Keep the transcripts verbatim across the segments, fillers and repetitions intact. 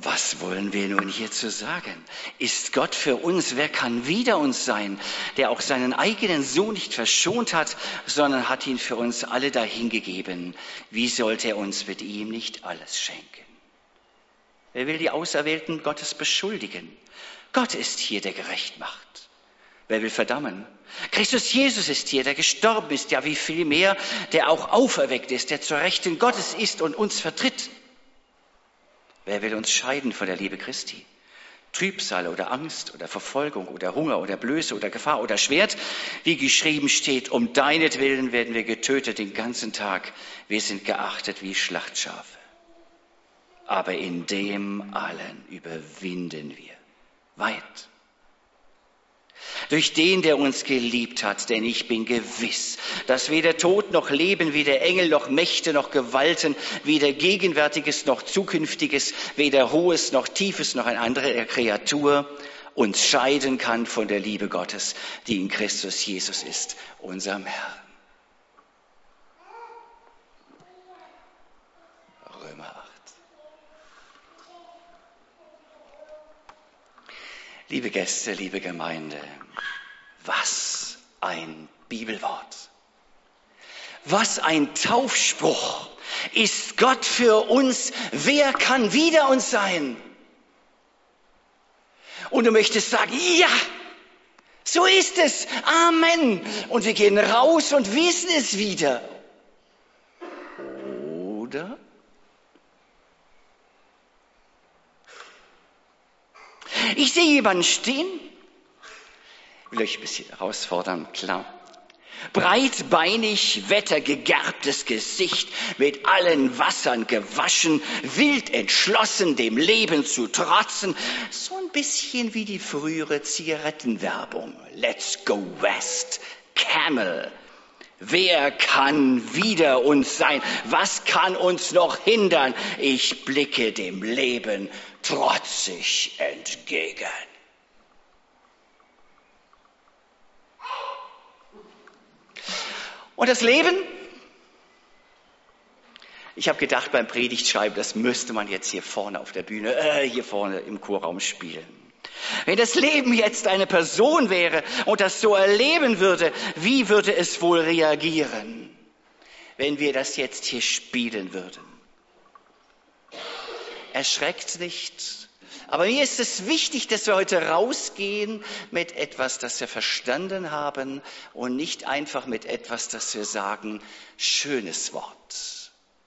Was wollen wir nun hierzu sagen? Ist Gott für uns? Wer kann wider uns sein, der auch seinen eigenen Sohn nicht verschont hat, sondern hat ihn für uns alle dahingegeben? Wie sollte er uns mit ihm nicht alles schenken? Wer will die Auserwählten Gottes beschuldigen? Gott ist hier, der gerecht macht. Wer will verdammen? Christus Jesus ist hier, der gestorben ist, ja wie viel mehr, der auch auferweckt ist, der zur Rechten Gottes ist und uns vertritt. Wer will uns scheiden von der Liebe Christi? Trübsal oder Angst oder Verfolgung oder Hunger oder Blöße oder Gefahr oder Schwert, wie geschrieben steht, um deinetwillen werden wir getötet den ganzen Tag, wir sind geachtet wie Schlachtschafe. Aber in dem allen überwinden wir weit. Durch den, der uns geliebt hat, denn ich bin gewiss, dass weder Tod noch Leben, weder Engel noch Mächte noch Gewalten, weder Gegenwärtiges noch Zukünftiges, weder Hohes noch Tiefes noch eine andere Kreatur uns scheiden kann von der Liebe Gottes, die in Christus Jesus ist, unserem Herrn. Römer acht. Liebe Gäste, liebe Gemeinde, was ein Bibelwort, was ein Taufspruch. Ist Gott für uns, wer kann wider uns sein? Und du möchtest sagen, ja, so ist es, Amen. Und wir gehen raus und wissen es wieder. Oder? Ich sehe jemanden stehen, ich will euch ein bisschen herausfordern, klar. Breitbeinig, wettergegerbtes Gesicht, mit allen Wassern gewaschen, wild entschlossen, dem Leben zu trotzen. So ein bisschen wie die frühere Zigarettenwerbung. Let's go west, Camel. Wer kann wider uns sein? Was kann uns noch hindern? Ich blicke dem Leben trotzig entgegen. Und das Leben? Ich habe gedacht beim Predigtschreiben, das müsste man jetzt hier vorne auf der Bühne, äh, hier vorne im Chorraum spielen. Wenn das Leben jetzt eine Person wäre und das so erleben würde, wie würde es wohl reagieren, wenn wir das jetzt hier spielen würden? Erschreckt nicht. Aber mir ist es wichtig, dass wir heute rausgehen mit etwas, das wir verstanden haben und nicht einfach mit etwas, das wir sagen, schönes Wort.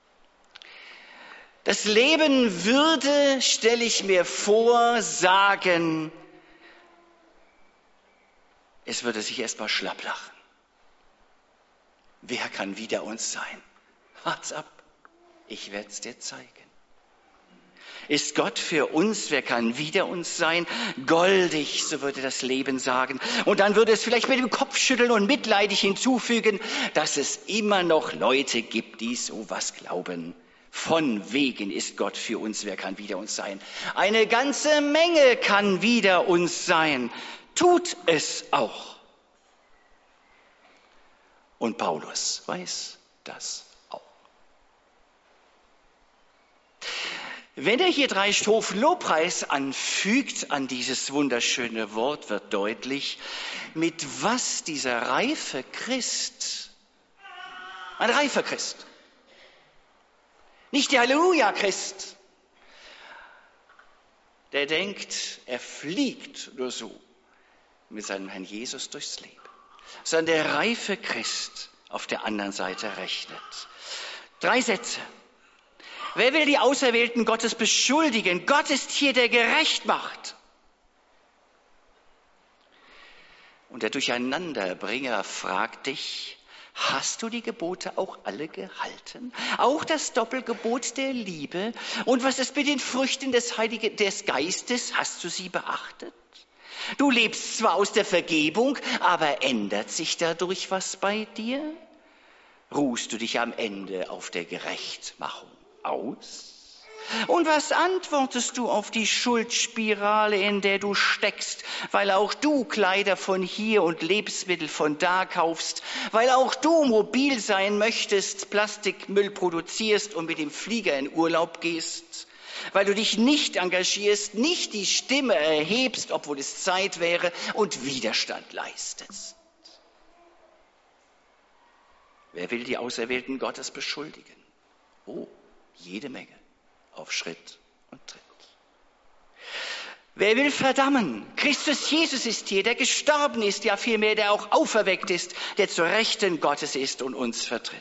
Das Leben würde, stelle ich mir vor, sagen, es würde sich erstmal schlapp lachen. Wer kann wider uns sein? Wart's ab, ich werde es dir zeigen. Ist Gott für uns, wer kann wider uns sein? Goldig, so würde das Leben sagen. Und dann würde es vielleicht mit dem Kopf schütteln und mitleidig hinzufügen, dass es immer noch Leute gibt, die sowas glauben. Von wegen ist Gott für uns, wer kann wider uns sein? Eine ganze Menge kann wider uns sein. Tut es auch. Und Paulus weiß das auch. Wenn er hier drei Strophen Lobpreis anfügt an dieses wunderschöne Wort, wird deutlich, mit was dieser reife Christ, ein reifer Christ, nicht der Halleluja-Christ, der denkt, er fliegt nur so mit seinem Herrn Jesus durchs Leben, sondern der reife Christ auf der anderen Seite rechnet. Drei Sätze. Wer will die Auserwählten Gottes beschuldigen? Gott ist hier, der gerecht macht. Und der Durcheinanderbringer fragt dich, hast du die Gebote auch alle gehalten? Auch das Doppelgebot der Liebe? Und was ist mit den Früchten des Heiligen, des Geistes? Hast du sie beachtet? Du lebst zwar aus der Vergebung, aber ändert sich dadurch was bei dir? Ruhst du dich am Ende auf der Gerechtmachung aus? Und was antwortest du auf die Schuldspirale, in der du steckst, weil auch du Kleider von hier und Lebensmittel von da kaufst, weil auch du mobil sein möchtest, Plastikmüll produzierst und mit dem Flieger in Urlaub gehst, weil du dich nicht engagierst, nicht die Stimme erhebst, obwohl es Zeit wäre, und Widerstand leistest. Wer will die Auserwählten Gottes beschuldigen? Oh, jede Menge, auf Schritt und Tritt. Wer will verdammen? Christus Jesus ist hier, der gestorben ist, ja vielmehr, der auch auferweckt ist, der zur Rechten Gottes ist und uns vertritt.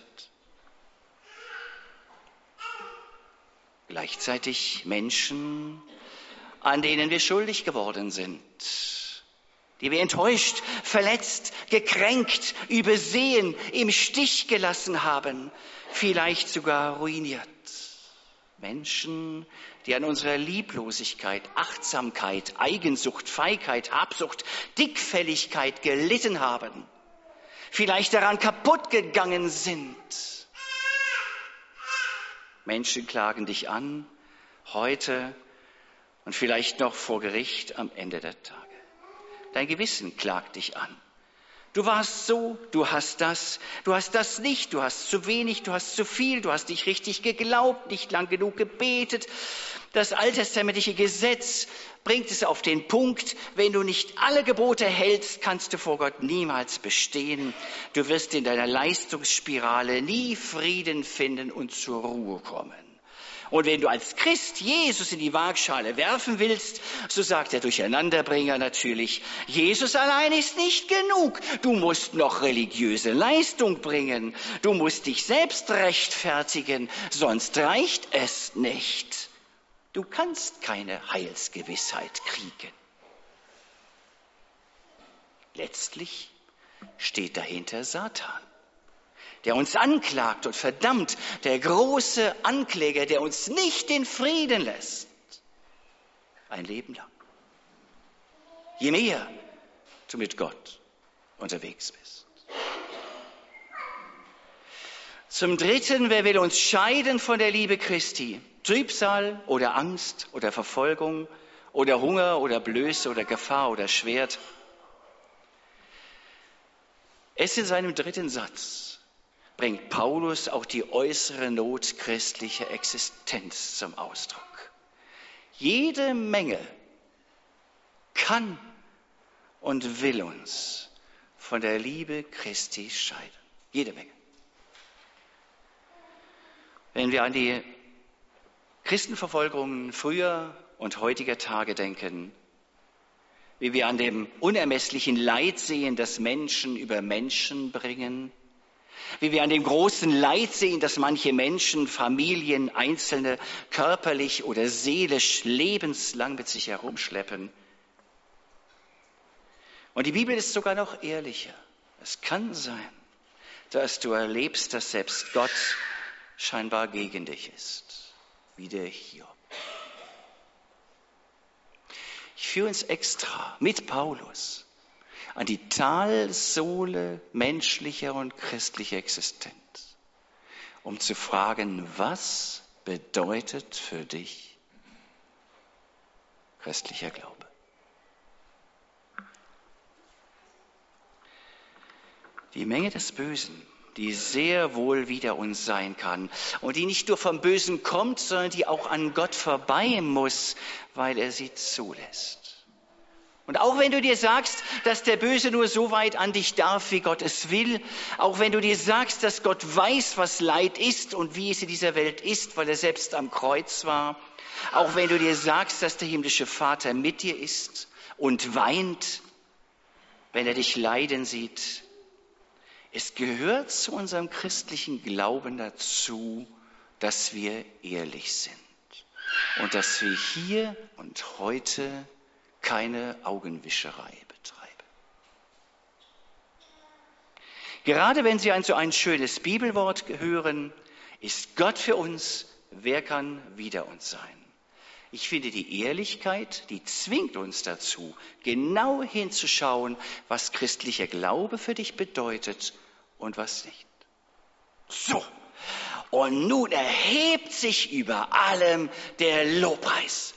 Gleichzeitig Menschen, an denen wir schuldig geworden sind, die wir enttäuscht, verletzt, gekränkt, übersehen, im Stich gelassen haben, vielleicht sogar ruiniert. Menschen, die an unserer Lieblosigkeit, Achtsamkeit, Eigensucht, Feigheit, Habsucht, Dickfelligkeit gelitten haben, vielleicht daran kaputt gegangen sind. Menschen klagen dich an, heute und vielleicht noch vor Gericht am Ende der Tage. Dein Gewissen klagt dich an. Du warst so, du hast das, du hast das nicht, du hast zu wenig, du hast zu viel, du hast nicht richtig geglaubt, nicht lang genug gebetet. Das alttestamentliche Gesetz bringt es auf den Punkt, wenn du nicht alle Gebote hältst, kannst du vor Gott niemals bestehen. Du wirst in deiner Leistungsspirale nie Frieden finden und zur Ruhe kommen. Und wenn du als Christ Jesus in die Waagschale werfen willst, so sagt der Durcheinanderbringer natürlich, Jesus allein ist nicht genug. Du musst noch religiöse Leistung bringen. Du musst dich selbst rechtfertigen, sonst reicht es nicht. Du kannst keine Heilsgewissheit kriegen. Letztlich steht dahinter Satan, der uns anklagt und verdammt, der große Ankläger, der uns nicht in Frieden lässt. Ein Leben lang. Je mehr du mit Gott unterwegs bist. Zum Dritten, wer will uns scheiden von der Liebe Christi? Trübsal oder Angst oder Verfolgung oder Hunger oder Blöße oder Gefahr oder Schwert. Es in seinem dritten Satz bringt Paulus auch die äußere Not christlicher Existenz zum Ausdruck. Jede Menge kann und will uns von der Liebe Christi scheiden. Jede Menge. Wenn wir an die Christenverfolgungen früher und heutiger Tage denken, wie wir an dem unermesslichen Leid sehen, das Menschen über Menschen bringen, wie wir an dem großen Leid sehen, das manche Menschen, Familien, Einzelne körperlich oder seelisch lebenslang mit sich herumschleppen. Und die Bibel ist sogar noch ehrlicher. Es kann sein, dass du erlebst, dass selbst Gott scheinbar gegen dich ist, wie der Hiob. Ich führe uns extra mit Paulus an die Talsohle menschlicher und christlicher Existenz, um zu fragen, was bedeutet für dich christlicher Glaube? Die Menge des Bösen, die sehr wohl wider uns sein kann und die nicht nur vom Bösen kommt, sondern die auch an Gott vorbei muss, weil er sie zulässt. Und auch wenn du dir sagst, dass der Böse nur so weit an dich darf, wie Gott es will, auch wenn du dir sagst, dass Gott weiß, was Leid ist und wie es in dieser Welt ist, weil er selbst am Kreuz war, auch wenn du dir sagst, dass der himmlische Vater mit dir ist und weint, wenn er dich leiden sieht, es gehört zu unserem christlichen Glauben dazu, dass wir ehrlich sind und dass wir hier und heute keine Augenwischerei betreiben. Gerade wenn Sie ein so ein schönes Bibelwort hören, ist Gott für uns, wer kann wider uns sein? Ich finde, die Ehrlichkeit, die zwingt uns dazu, genau hinzuschauen, was christlicher Glaube für dich bedeutet und was nicht. So, und nun erhebt sich über allem der Lobpreis.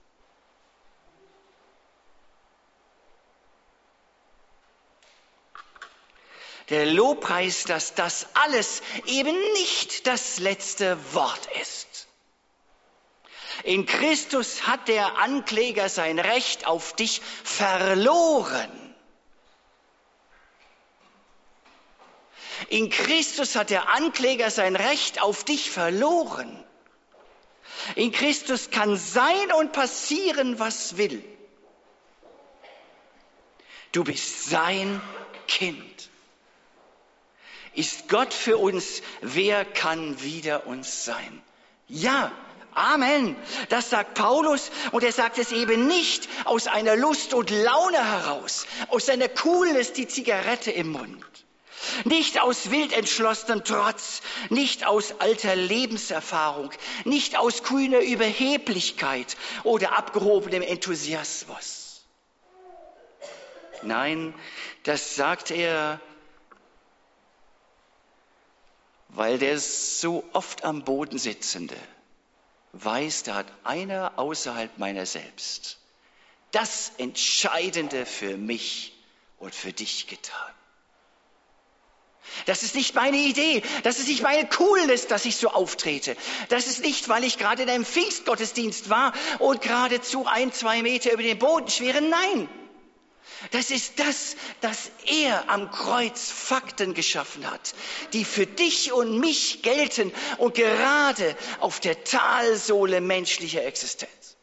Der Lobpreis, dass das alles eben nicht das letzte Wort ist. In Christus hat der Ankläger sein Recht auf dich verloren. In Christus hat der Ankläger sein Recht auf dich verloren. In Christus kann sein und passieren, was will. Du bist sein Kind. Ist Gott für uns, wer kann wider uns sein? Ja, Amen. Das sagt Paulus und er sagt es eben nicht aus einer Lust und Laune heraus, aus seiner Coolness, die Zigarette im Mund. Nicht aus wild entschlossenem Trotz, nicht aus alter Lebenserfahrung, nicht aus kühner Überheblichkeit oder abgehobenem Enthusiasmus. Nein, das sagt er, weil der so oft am Boden Sitzende weiß, da hat einer außerhalb meiner selbst das Entscheidende für mich und für dich getan. Das ist nicht meine Idee, das ist nicht meine Coolness, dass ich so auftrete. Das ist nicht, weil ich gerade in einem Pfingstgottesdienst war und geradezu ein, zwei Meter über den Boden schwere. Nein, das ist das, dass er am Kreuz Fakten geschaffen hat, die für dich und mich gelten und gerade auf der Talsohle menschlicher Existenz.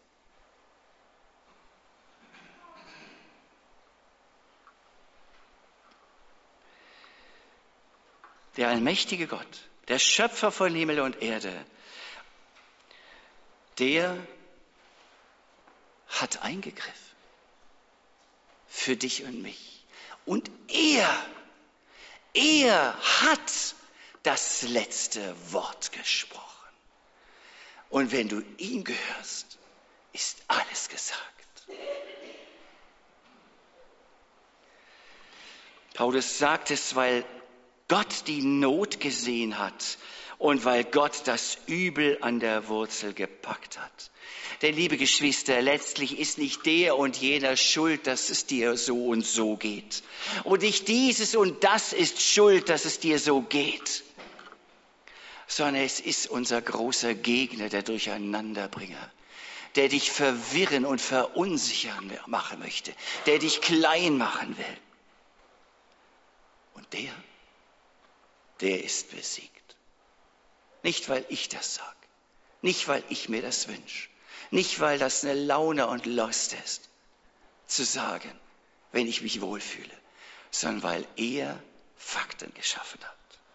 Der allmächtige Gott, der Schöpfer von Himmel und Erde, der hat eingegriffen für dich und mich. Und er, er hat das letzte Wort gesprochen. Und wenn du ihm gehörst, ist alles gesagt. Paulus sagt es, weil Gott die Not gesehen hat und weil Gott das Übel an der Wurzel gepackt hat. Denn, liebe Geschwister, letztlich ist nicht der und jener schuld, dass es dir so und so geht. Und nicht dieses und das ist schuld, dass es dir so geht. Sondern es ist unser großer Gegner, der Durcheinanderbringer, der dich verwirren und verunsichern machen möchte, der dich klein machen will. Und der, der ist besiegt. Nicht, weil ich das sage, nicht, weil ich mir das wünsche, nicht, weil das eine Laune und Lust ist, zu sagen, wenn ich mich wohlfühle, sondern weil er Fakten geschaffen hat.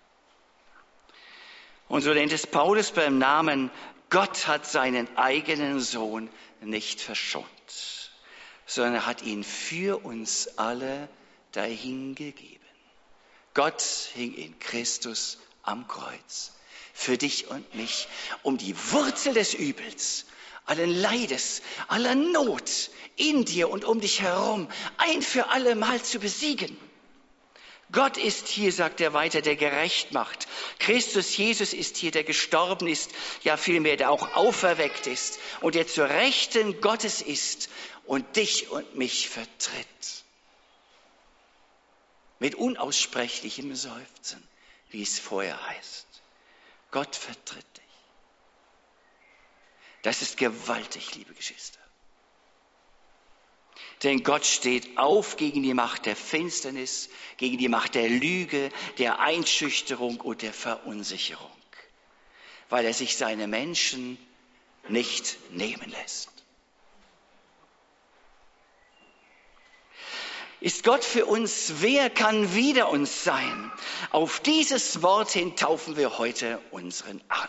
Und so nennt es Paulus beim Namen, Gott hat seinen eigenen Sohn nicht verschont, sondern er hat ihn für uns alle dahingegeben. Gott hing in Christus am Kreuz, für dich und mich, um die Wurzel des Übels, allen Leides, aller Not in dir und um dich herum ein für alle Mal zu besiegen. Gott ist hier, sagt er weiter, der gerecht macht. Christus Jesus ist hier, der gestorben ist, ja vielmehr, der auch auferweckt ist und der zur Rechten Gottes ist und dich und mich vertritt. Mit unaussprechlichem Seufzen, wie es vorher heißt. Gott vertritt dich. Das ist gewaltig, liebe Geschwister. Denn Gott steht auf gegen die Macht der Finsternis, gegen die Macht der Lüge, der Einschüchterung und der Verunsicherung, weil er sich seine Menschen nicht nehmen lässt. Ist Gott für uns, wer kann wider uns sein? Auf dieses Wort hin taufen wir heute unseren Arne.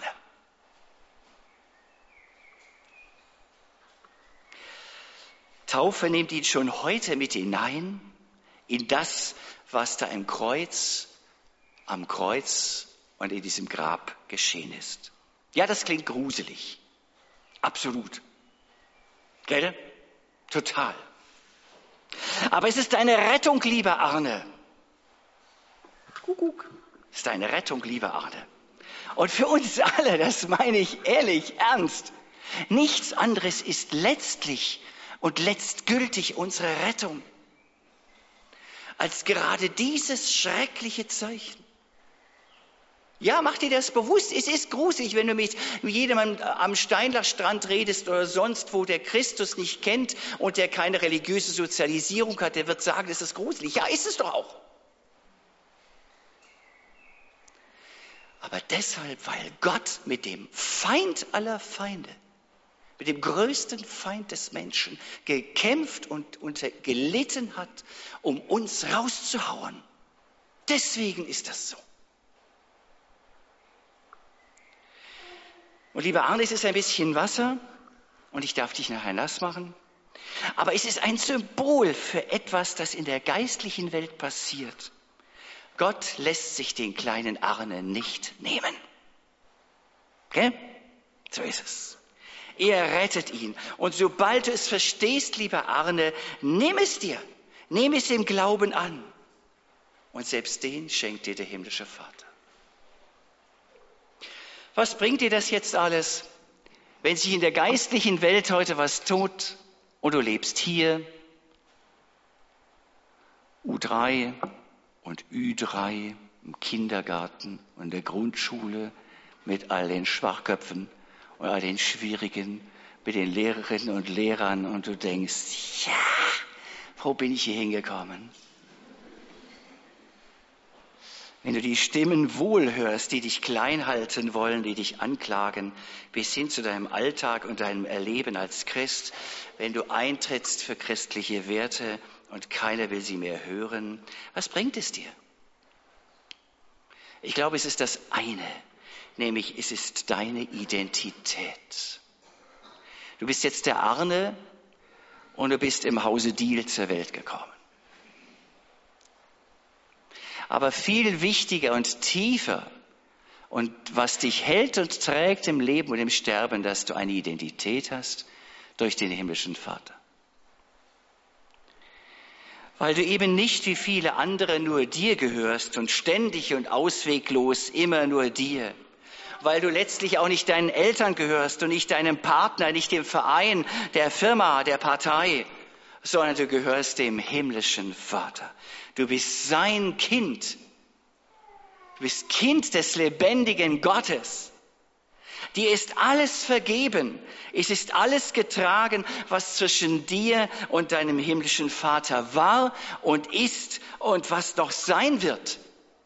Taufe nimmt ihn schon heute mit hinein in das, was da im Kreuz, am Kreuz und in diesem Grab geschehen ist. Ja, das klingt gruselig. Absolut. Gell? Total. Aber es ist eine Rettung, lieber Arne. Kuckuck. Es ist eine Rettung, lieber Arne. Und für uns alle, das meine ich ehrlich, ernst, nichts anderes ist letztlich und letztgültig unsere Rettung als gerade dieses schreckliche Zeichen. Ja, mach dir das bewusst. Es ist gruselig, wenn du mit jemandem am Steinlachstrand redest oder sonst wo, der Christus nicht kennt und der keine religiöse Sozialisierung hat, der wird sagen, das ist gruselig. Ja, ist es doch auch. Aber deshalb, weil Gott mit dem Feind aller Feinde, mit dem größten Feind des Menschen gekämpft und, und gelitten hat, um uns rauszuhauen. Deswegen ist das so. Und lieber Arne, es ist ein bisschen Wasser und ich darf dich nachher nass machen. Aber es ist ein Symbol für etwas, das in der geistlichen Welt passiert. Gott lässt sich den kleinen Arne nicht nehmen. Okay? So ist es. Er rettet ihn. Und sobald du es verstehst, lieber Arne, nimm es dir. Nimm es im Glauben an. Und selbst den schenkt dir der himmlische Vater. Was bringt dir das jetzt alles, wenn sich in der geistlichen Welt heute was tut und du lebst hier, U drei und Ü drei im Kindergarten und der Grundschule mit all den Schwachköpfen und all den Schwierigen, mit den Lehrerinnen und Lehrern und du denkst, ja, wo bin ich hier hingekommen? Wenn du die Stimmen wohl hörst, die dich klein halten wollen, die dich anklagen, bis hin zu deinem Alltag und deinem Erleben als Christ, wenn du eintrittst für christliche Werte und keiner will sie mehr hören, was bringt es dir? Ich glaube, es ist das eine, nämlich es ist deine Identität. Du bist jetzt der Arne und du bist im Hause Diehl zur Welt gekommen. Aber viel wichtiger und tiefer und was dich hält und trägt im Leben und im Sterben, dass du eine Identität hast durch den himmlischen Vater. Weil du eben nicht wie viele andere nur dir gehörst und ständig und ausweglos immer nur dir. Weil du letztlich auch nicht deinen Eltern gehörst und nicht deinem Partner, nicht dem Verein, der Firma, der Partei, sondern du gehörst dem himmlischen Vater. Du bist sein Kind. Du bist Kind des lebendigen Gottes. Dir ist alles vergeben. Es ist alles getragen, was zwischen dir und deinem himmlischen Vater war und ist und was noch sein wird.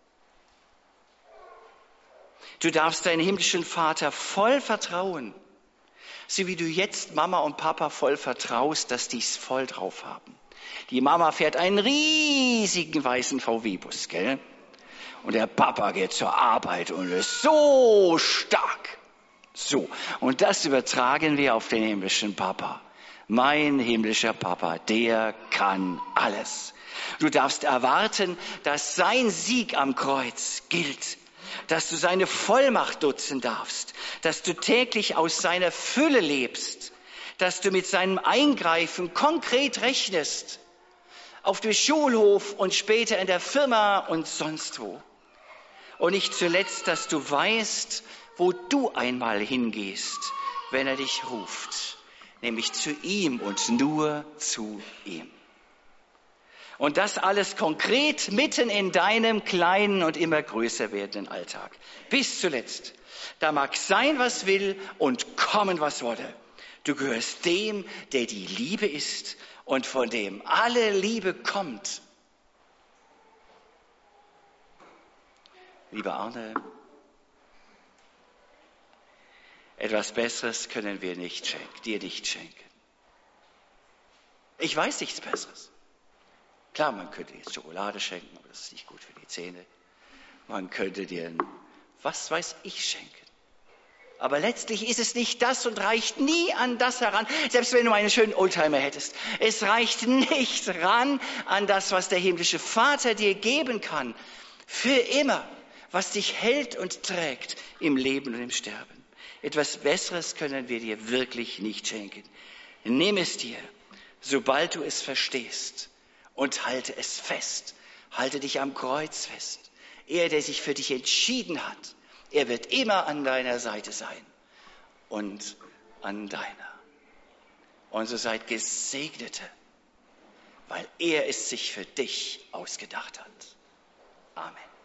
Du darfst deinem himmlischen Vater voll vertrauen. So wie du jetzt Mama und Papa voll vertraust, dass die es voll drauf haben. Die Mama fährt einen riesigen weißen V W-Bus, gell? Und der Papa geht zur Arbeit und ist so stark. So, und das übertragen wir auf den himmlischen Papa. Mein himmlischer Papa, der kann alles. Du darfst erwarten, dass sein Sieg am Kreuz gilt. Dass du seine Vollmacht nutzen darfst, dass du täglich aus seiner Fülle lebst, dass du mit seinem Eingreifen konkret rechnest, auf dem Schulhof und später in der Firma und sonst wo. Und nicht zuletzt, dass du weißt, wo du einmal hingehst, wenn er dich ruft, nämlich zu ihm und nur zu ihm. Und das alles konkret mitten in deinem kleinen und immer größer werdenden Alltag. Bis zuletzt. Da mag sein, was will und kommen, was wolle. Du gehörst dem, der die Liebe ist und von dem alle Liebe kommt. Lieber Arne, etwas Besseres können wir nicht schenken, dir nicht schenken. Ich weiß nichts Besseres. Klar, man könnte jetzt Schokolade schenken, aber das ist nicht gut für die Zähne. Man könnte dir, ein, was weiß ich, schenken. Aber letztlich ist es nicht das und reicht nie an das heran, selbst wenn du einen schönen Oldtimer hättest. Es reicht nicht ran an das, was der himmlische Vater dir geben kann. Für immer, was dich hält und trägt im Leben und im Sterben. Etwas Besseres können wir dir wirklich nicht schenken. Nimm es dir, sobald du es verstehst. Und halte es fest. Halte dich am Kreuz fest. Er, der sich für dich entschieden hat, er wird immer an deiner Seite sein und an deiner. Und so seid Gesegnete, weil er es sich für dich ausgedacht hat. Amen.